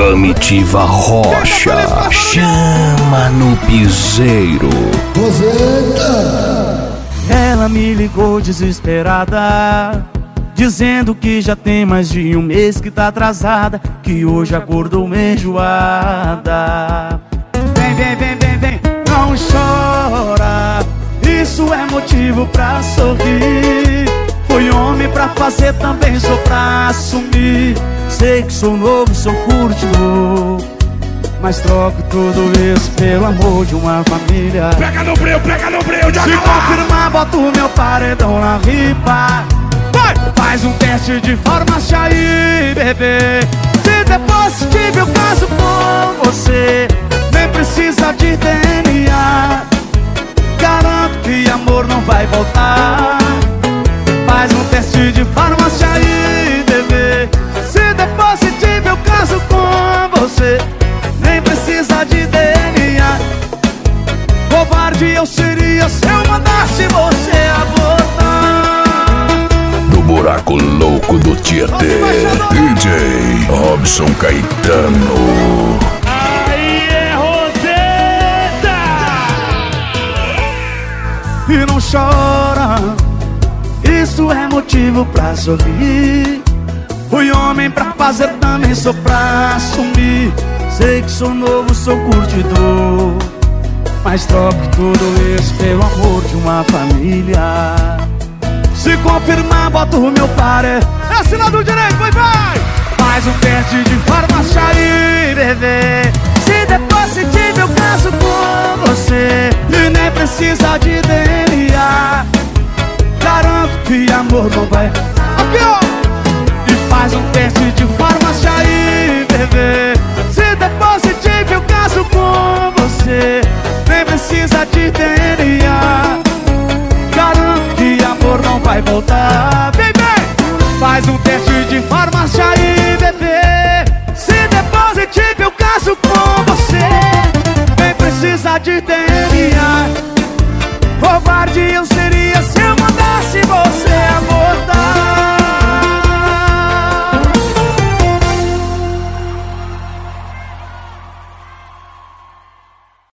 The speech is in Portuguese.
Comitiva Rocha, chama no piseiro. Ela me ligou desesperada, dizendo que já tem mais de um mês que tá atrasada, que hoje acordou meio enjoada. Vem, vem, vem, vem, vem, não chora, isso é motivo pra sorrir. Fui homem pra fazer, também sou pra assumir. Sei que sou novo, sou curtidor, mas troco tudo isso pelo amor de uma família. Pega no breu, se confirmar, boto o meu paredão na ripa. Vai! Faz um teste de farmácia aí, bebê. Se der positivo eu caso com você, nem precisa de DNA. Garanto que amor não vai voltar. Faz um teste de farmácia aí, bebê. Se der positivo eu caso com você, nem precisa de DNA. Covarde eu seria se eu mandasse você abortar. Do buraco louco do Tietê, DJ Robson Caetano. Aí é Roseta. E não chora, isso é motivo pra sorrir. Fui homem pra fazer, também sou pra assumir. Sei que sou novo, sou curtidor, mas troco tudo isso pelo amor de uma família. Se confirmar, boto o meu pare. É sinal do direito, vai, vai! Faz um teste de farmácia aí, bebê. Se der positivo eu caso com você, e nem precisa de DNA. Garanto que amor não vai. Aqui, ó! E faz um teste de farmácia aí, bebê. Se der positivo eu caso com você, nem precisa de DNA. Garanto que amor não vai voltar. Vem, vem! Faz um teste de farmácia aí, bebê. Se der positivo eu caso com